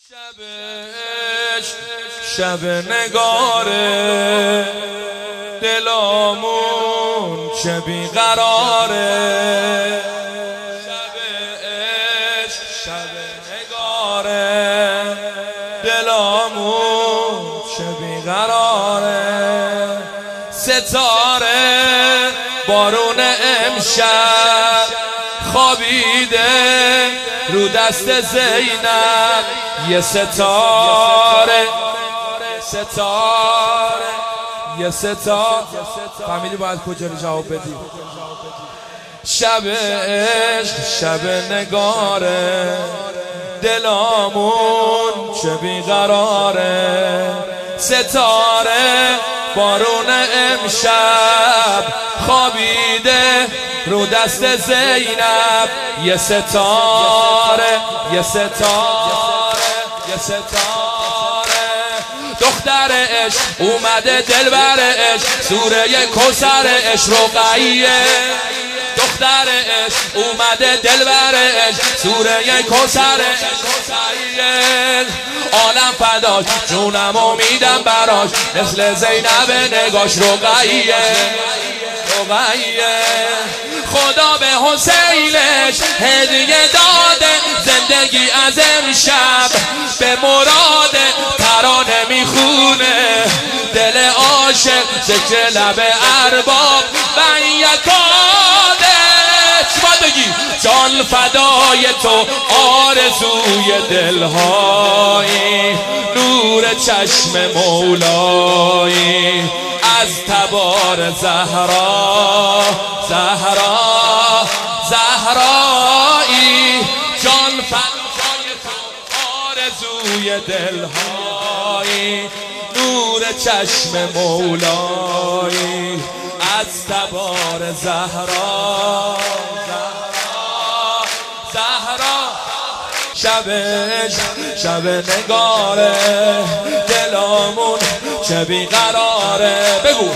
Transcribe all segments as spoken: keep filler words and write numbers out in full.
شب عشق شب نگاره دلامون چه بیقراره. شب عشق شب نگاره دلامون چه بیقراره. ستاره بارون امشب خوابیده رو دست زینب. یه ستاره ستاره یه ستاره فهمیدی باید کجا رو جواب بدی. شب عشق شب نگاره دلامون چه بیقراره. ستاره بارون امشب خوابیده رو دست زینب. یه ستاره یه ستاره یه ستاره دختر عشق اومده دلبر عشق سوره کوثر عشق رقیه. دختر عشق اومده دلبر عشق سوره کوثر عشق رقیه. عالم فداش جونمو میدم براش مثل زینب نگاش رقیه رقیه. خدا به حسینش هدیه داده زندگی از امشب به مراد ترانه میخونه. دل عاشق ذکر لب ارباب بین یکاده. چما بگی جان فدای تو آرزوی دلهایی نور چشم مولایی از تبار زهرا زهرا زهرایی. جان فدای تو آرزوی دلهایی نور چشم مولایی از تبار زهرا زهرا زهرا. شب شب نگاره دلامون چه بیقراره. بگو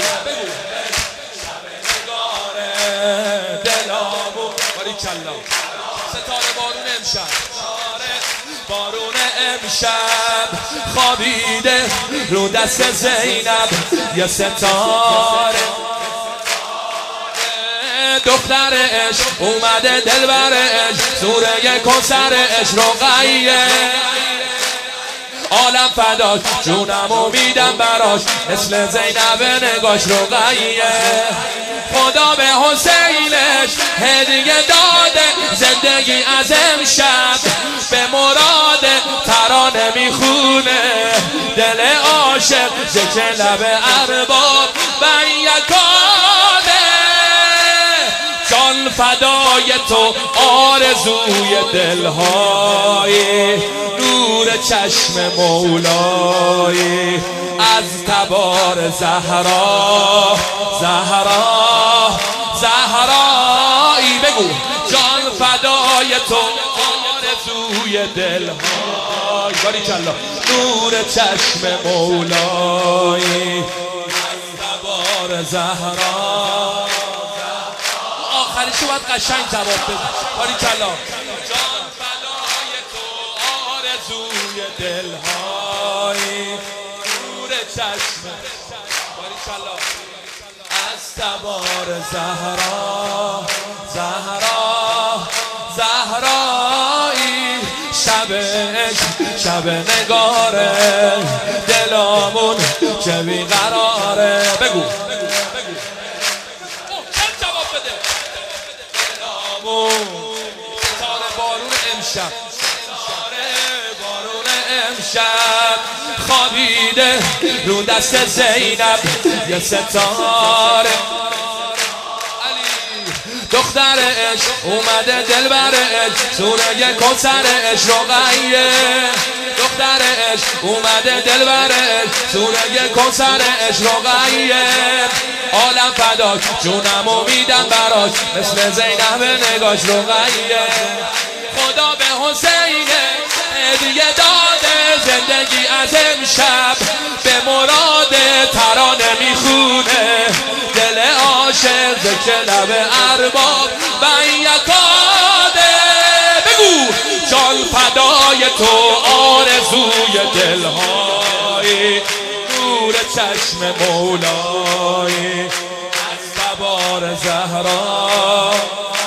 شب نگاره دلامون باریکلا. ستاره بارون امشب بارون امشب خوابیده رو دست زینب. یه ستاره دختر عشق اومده دلبر عشق سوره کوثر عشق رقیه. عالم فداش جونمو میدم براش مثل زینب نگاش رقیه. خدا به حسینش هدیه داده زندگی از امشب به مراد ترانه میخونه. دل عاشق ذکر لب ارباب بین یکاده. جان فدای تو آرزوی دلهایی نور چشم مولایی از تبار زهرا زهرا زهرایی. بگو جان فدای تو آرزوی دلهایی باریکلا نور چشم مولایی از تبار زهرا. آخرشو باید قشنگ جواب بده باریکلا. جان فدای تو آرزوی دلهایی نور چشم باریکلا از تبار زهرا زهرا زهرایی. شب شب نگاره دلامون چه بیقراره. بگو ستاره بارون امشب ستاره بارون امشب خوابیده رو دست زینب. یه ستاره دختر عشق اومده دلبر عشق سوره کوثر عشق رقیه. دختر عشق اومده دلبر عشق سوره کوثر عشق رقیه. عالم فداش جونمو میدم براش مثل زینب نگاش رقیه. خدا به حسین هدیه داده زندگی از امشب به مراد ترانه میخونه. دل عاشق ذکر لب ارباب بین یکاده. بگو جان فدای تو آره چشم مولایی از تبار زهرا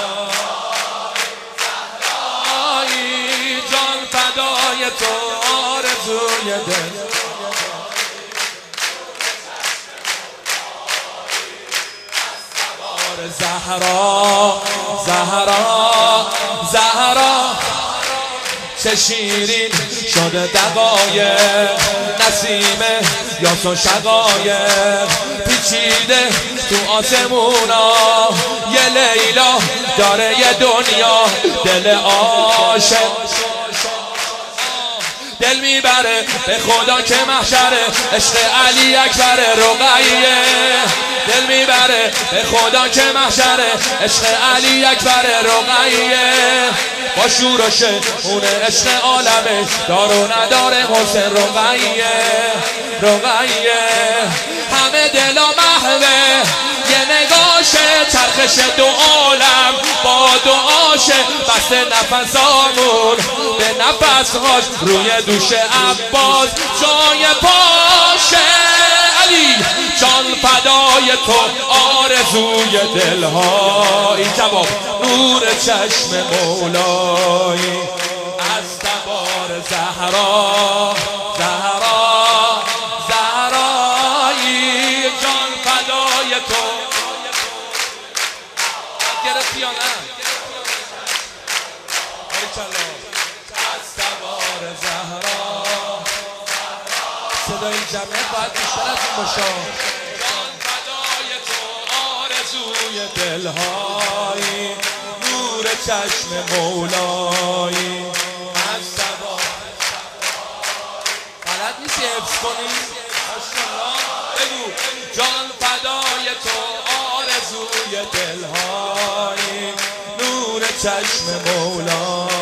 جان فدای تو آرزوی دل زهرا زهرا زهرا چه شیرین شده دقایق نسیمه یاس و شقایق پیچیده تو آسمونا یه لیلا داره یه دنیا دل عاشق دل میبره به خدا که محشره عشق علی اکبر رقیه دل میبره به خدا که محشره عشق علی اکبر رقیه با شورشه اون عشق عالمه دار و نداره حسین رقیه رقیه همه دلا محوه یه نگاشه چرخش دو عالم با دعاشه بست نفسامون به نفسهاش روی دوش عباس جای پاشه علی جان فدای تو آرزوی دلهایی جواب نور چشم مولایی از تبار زهرا زهرا زهرایی جان فدای تو گرفتی یا نه از تبار زهرا صدای جمعه باید بیشتر از این باشه جان فدای تو آرزوی دلهایی نور چشم مولایی از تبار بلد نیستی حفظ کنی بگو جان فدای تو آرزوی دلهایی نور چشم مولایی